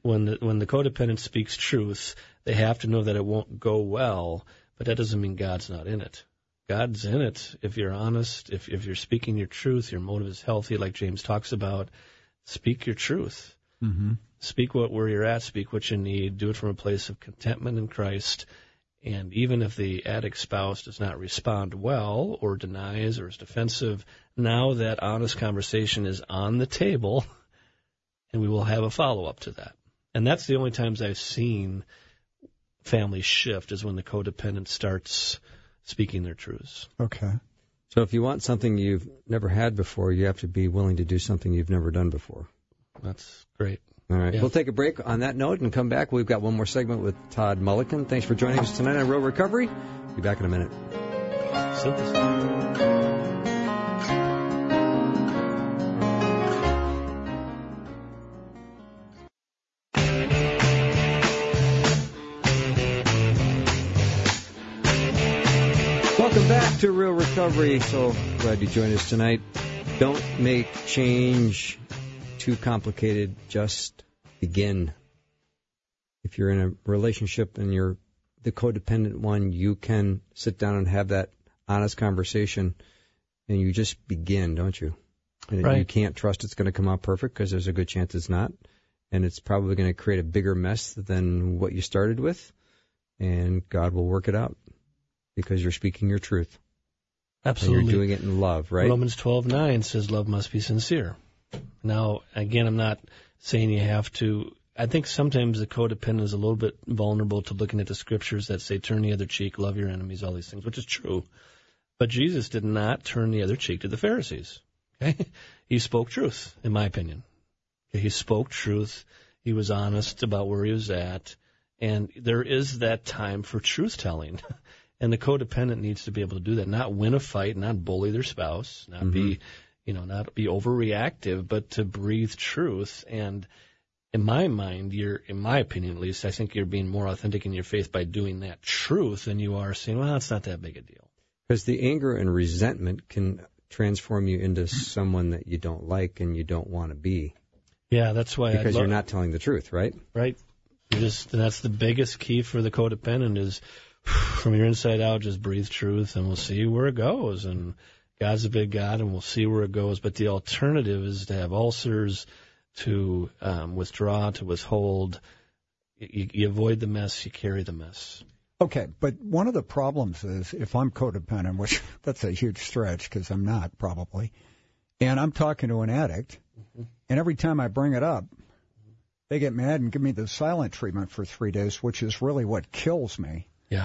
when the, when the codependent speaks truth, they have to know that it won't go well, but that doesn't mean God's not in it. God's in it if you're honest, if if you're speaking your truth, your motive is healthy, like James talks about. Speak your truth. Mm-hmm. Speak what where you're at. Speak what you need. Do it from a place of contentment in Christ. And even if the addict spouse does not respond well or denies or is defensive, now that honest conversation is on the table, and we will have a follow-up to that. And that's the only times I've seen families shift is when the codependent starts speaking their truths. Okay. So if you want something you've never had before, you have to be willing to do something you've never done before. That's great. All right. Yeah. We'll take a break on that note and come back. We've got one more segment with Todd Mulliken. Thanks for joining us tonight on Real Recovery. Be back in a minute. Synthesis. Welcome back to Real Recovery. So glad you joined us tonight. Don't make change too complicated. Just begin. If you're in a relationship and you're the codependent one, you can sit down and have that honest conversation, and you just begin, don't you? And right. You can't trust it's going to come out perfect because there's a good chance it's not, and it's probably going to create a bigger mess than what you started with, and God will work it out because you're speaking your truth. Absolutely. And you're doing it in love, right? Romans twelve nine says love must be sincere. Now, again, I'm not saying you have to. I think sometimes the codependent is a little bit vulnerable to looking at the scriptures that say turn the other cheek, love your enemies, all these things, which is true. But Jesus did not turn the other cheek to the Pharisees. Okay? He spoke truth, in my opinion. Okay? He spoke truth. He was honest about where he was at. And there is that time for truth-telling. And the codependent needs to be able to do that, not win a fight, not bully their spouse, not mm-hmm. be, you know, not be overreactive, but to breathe truth. And in my mind, you're, in my opinion at least, I think you're being more authentic in your faith by doing that truth than you are saying, well, it's not that big a deal. Because the anger and resentment can transform you into someone that you don't like and you don't want to be. Yeah, that's why. Because lo- you're not telling the truth, right? Right. You just that's the biggest key for the codependent is from your inside out, just breathe truth, and we'll see where it goes. And God's a big God, and we'll see where it goes. But the alternative is to have ulcers, to um, withdraw, to withhold. You, you avoid the mess, you carry the mess. Okay, but one of the problems is if I'm codependent, which that's a huge stretch because I'm not probably, and I'm talking to an addict, mm-hmm. and every time I bring it up, they get mad and give me the silent treatment for three days, which is really what kills me. Yeah.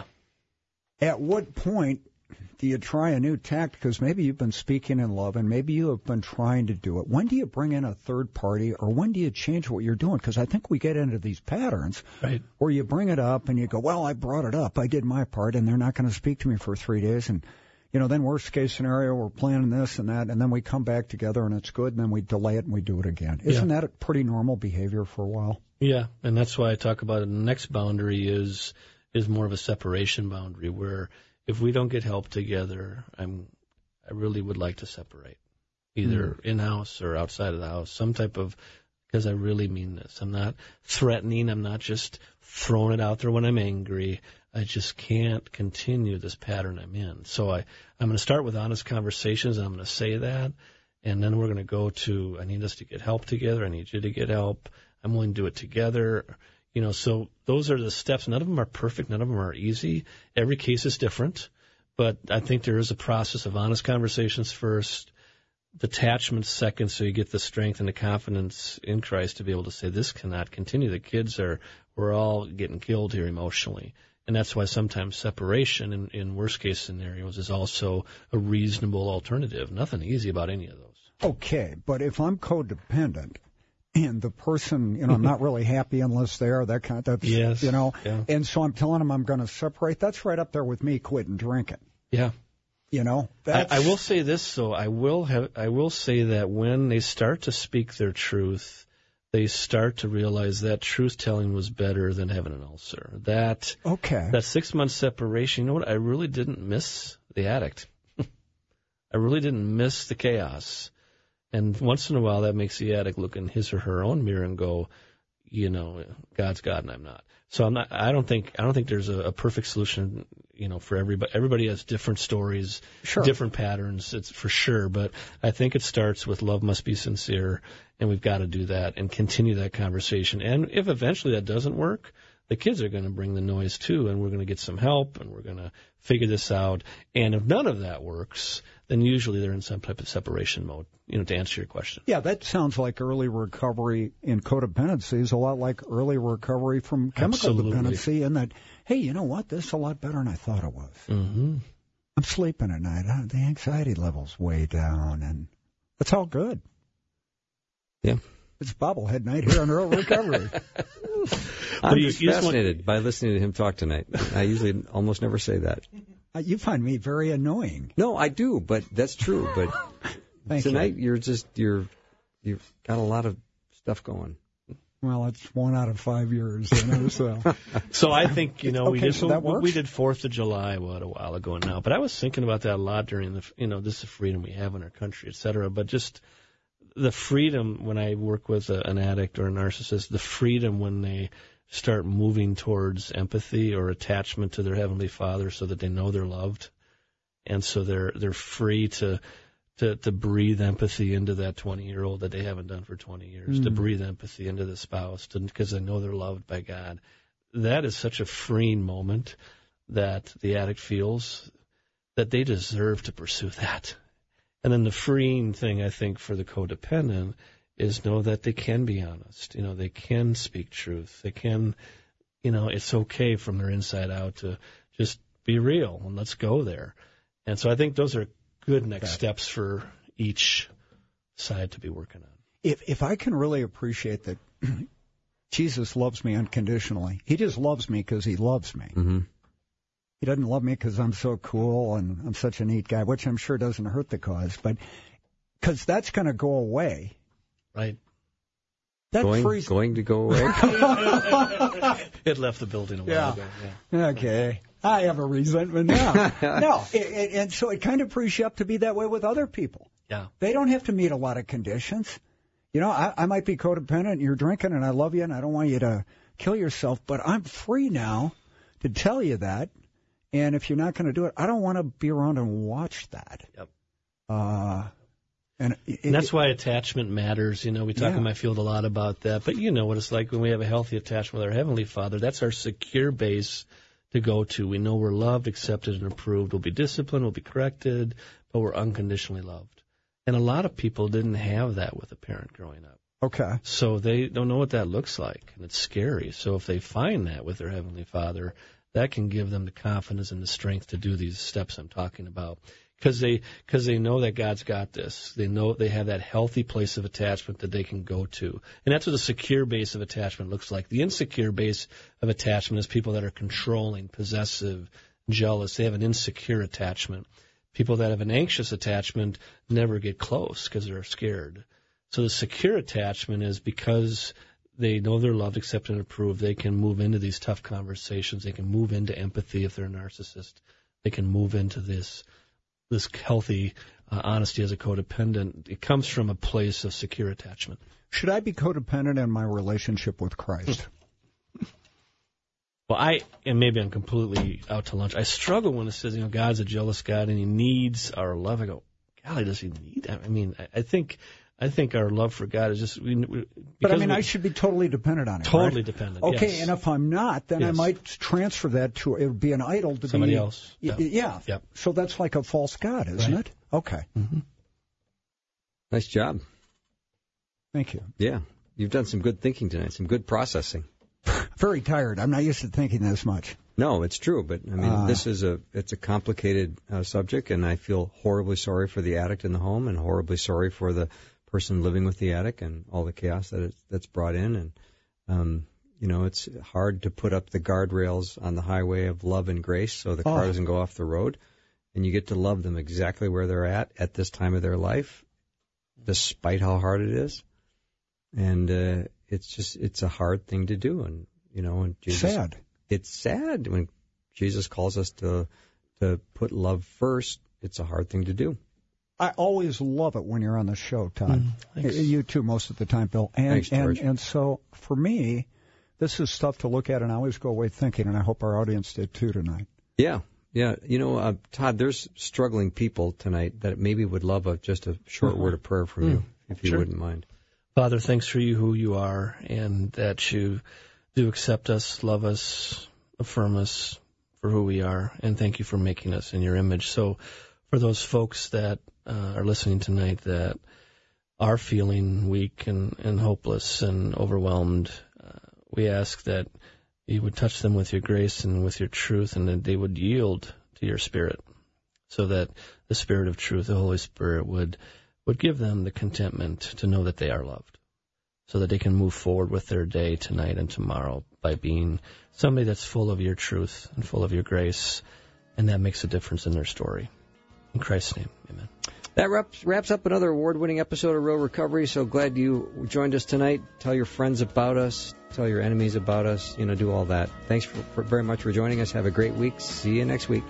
At what point do you try a new tact? Because maybe you've been speaking in love and maybe you have been trying to do it. When do you bring in a third party or when do you change what you're doing? Because I think we get into these patterns right. where you bring it up and you go, well, I brought it up. I did my part and they're not going to speak to me for three days. And, you know, then worst case scenario, we're planning this and that. And then we come back together and it's good. And then we delay it and we do it again. Isn't yeah. that a pretty normal behavior for a while? Yeah. And that's why I talk about it. The next boundary is is more of a separation boundary where if we don't get help together, I'm, I really would like to separate, either mm. in-house or outside of the house, some type of, because I really mean this. I'm not threatening. I'm not just throwing it out there when I'm angry. I just can't continue this pattern I'm in. So I, I'm going to start with honest conversations, and I'm going to say that, and then we're going to go to, I need us to get help together. I need you to get help. I'm willing to do it together. You know, so those are the steps. None of them are perfect. None of them are easy. Every case is different. But I think there is a process of honest conversations first, detachment second, so you get the strength and the confidence in Christ to be able to say, this cannot continue. The kids are, we're all getting killed here emotionally. And that's why sometimes separation in, in worst case scenarios is also a reasonable alternative. Nothing easy about any of those. Okay, but if I'm codependent, and the person, you know, I'm not really happy unless they're that kind of, that's, yes, you know, yeah. and so I'm telling them I'm going to separate. That's right up there with me quitting drinking. Yeah. You know, that's... I, I will say this, though. I will have, I will say that when they start to speak their truth, they start to realize that truth-telling was better than having an ulcer. That, okay. that six-month separation, you know what? I really didn't miss the addict. I really didn't miss the chaos. And once in a while, that makes the addict look in his or her own mirror and go, you know, God's God and I'm not. So I'm not. I don't think. I don't think there's a, a perfect solution. You know, for everybody. Everybody has different stories, Sure. different patterns. It's for sure. But I think it starts with love must be sincere, and we've got to do that and continue that conversation. And if eventually that doesn't work, the kids are going to bring the noise too, and we're going to get some help, and we're going to figure this out. And if none of that works, then usually they're in some type of separation mode. You know, to answer your question. Yeah, that sounds like early recovery in codependency is a lot like early recovery from chemical Absolutely. dependency, in that, hey, you know what? This is a lot better than I thought it was. Mm-hmm. I'm sleeping at night. Uh, The anxiety level's way down, and it's all good. Yeah. It's bobblehead night here on Early Recovery. I'm Well, you- just you just want- fascinated by listening to him talk tonight. I usually almost never say that. Uh, you find me very annoying. No, I do, but that's true. But Thank tonight you. you're just you're you've got a lot of stuff going. Well, it's one out of five years. You know, so. So I think, you know, we Okay, did so that we, works? we did Fourth of July what a while ago now, but I was thinking about that a lot during the, you know, this is the freedom we have in our country, et cetera. But just the freedom when I work with a, an addict or a narcissist, the freedom when they start moving towards empathy or attachment to their Heavenly Father, so that they know they're loved, and so they're they're free to. To, to breathe empathy into that twenty-year-old that they haven't done for twenty years, Mm. to breathe empathy into the spouse, because they know they're loved by God. That is such a freeing moment that the addict feels that they deserve to pursue that. And then the freeing thing, I think, for the codependent is know that they can be honest. You know, they can speak truth. They can, you know, it's okay from their inside out to just be real and let's go there. And so I think those are good next steps for each side to be working on. If if I can really appreciate that Jesus loves me unconditionally, he just loves me because he loves me. Mm-hmm. He doesn't love me because I'm so cool and I'm such a neat guy, which I'm sure doesn't hurt the cause, but because that's going to go away. Right. That Going frees. going to go away. It left the building a while Yeah. ago. Yeah. Okay. I have a resentment now. No, it, it, and so it kind of frees you up to be that way with other people. Yeah. They don't have to meet a lot of conditions. You know, I, I might be codependent and you're drinking and I love you and I don't want you to kill yourself, but I'm free now to tell you that. And if you're not going to do it, I don't want to be around and watch that. Yep. Uh, and, it, And that's why attachment matters. You know, we talk Yeah. in my field a lot about that. But you know what it's like when we have a healthy attachment with our Heavenly Father. That's our secure base to go to. We know we're loved, accepted, and approved. We'll be disciplined, we'll be corrected, but we're unconditionally loved. And a lot of people didn't have that with a parent growing up. Okay. So they don't know what that looks like, and it's scary. So if they find that with their Heavenly Father, that can give them the confidence and the strength to do these steps I'm talking about. Because they, cause they know that God's got this. They know they have that healthy place of attachment that they can go to. And that's what a secure base of attachment looks like. The insecure base of attachment is people that are controlling, possessive, jealous. They have an insecure attachment. People that have an anxious attachment never get close because they're scared. So the secure attachment is because they know they're loved, accepted, and approved. They can move into these tough conversations. They can move into empathy if they're a narcissist. They can move into this this healthy uh, honesty as a codependent. It comes from a place of secure attachment. Should I be codependent in my relationship with Christ? Well, I, and maybe I'm completely out to lunch, I struggle when it says, you know, God's a jealous God and he needs our love. I go, golly, does he need that? I mean, I, I think I think our love for God is just... We, we, But I mean, we, I should be totally dependent on him, Totally right? dependent, Okay, yes. and if I'm not, then I Yes. might transfer that to, it would be an idol to Somebody be... else. Y- Yep. Yeah. Yep. So that's like a false God, isn't Right. it? Okay. Mm-hmm. Nice job. Thank you. Yeah, you've done some good thinking tonight, some good processing. Very tired. I'm not used to thinking this much. No, it's true, but I mean, Uh. this is a it's a complicated uh, subject, and I feel horribly sorry for the addict in the home, and horribly sorry for the person living with the addict, and all the chaos that it's, that's brought in. And um, you know, it's hard to put up the guardrails on the highway of love and grace, so the car Oh. doesn't go off the road, and you get to love them exactly where they're at at this time of their life, despite how hard it is. And uh, it's just it's a hard thing to do, and you know, and Jesus, Sad. it's sad when Jesus calls us to to put love first. It's a hard thing to do. I always love it when you're on the show, Todd. Mm, thanks. You too, most of the time, Bill. And, Thanks, George. and and so for me, this is stuff to look at, and I always go away thinking, and I hope our audience did too tonight. Yeah, yeah. You know, uh, Todd, there's struggling people tonight that maybe would love a, just a short Mm-hmm. word of prayer from Mm, you, if you sure. wouldn't mind. Father, thanks for you who you are, and that you do accept us, love us, affirm us for who we are, and thank you for making us in your image. So for those folks that uh, are listening tonight that are feeling weak and, and hopeless and overwhelmed, uh, we ask that you would touch them with your grace and with your truth, and that they would yield to your Spirit, so that the Spirit of truth, the Holy Spirit, would would give them the contentment to know that they are loved, so that they can move forward with their day tonight and tomorrow by being somebody that's full of your truth and full of your grace, and that makes a difference in their story. In Christ's name, amen. That wraps, wraps up another award-winning episode of Real Recovery. So glad you joined us tonight. Tell your friends about us. Tell your enemies about us. You know, do all that. Thanks for, for very much for joining us. Have a great week. See you next week.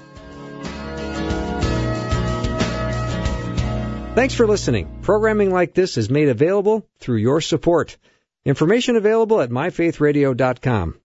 Thanks for listening. Programming like this is made available through your support. Information available at my faith radio dot com.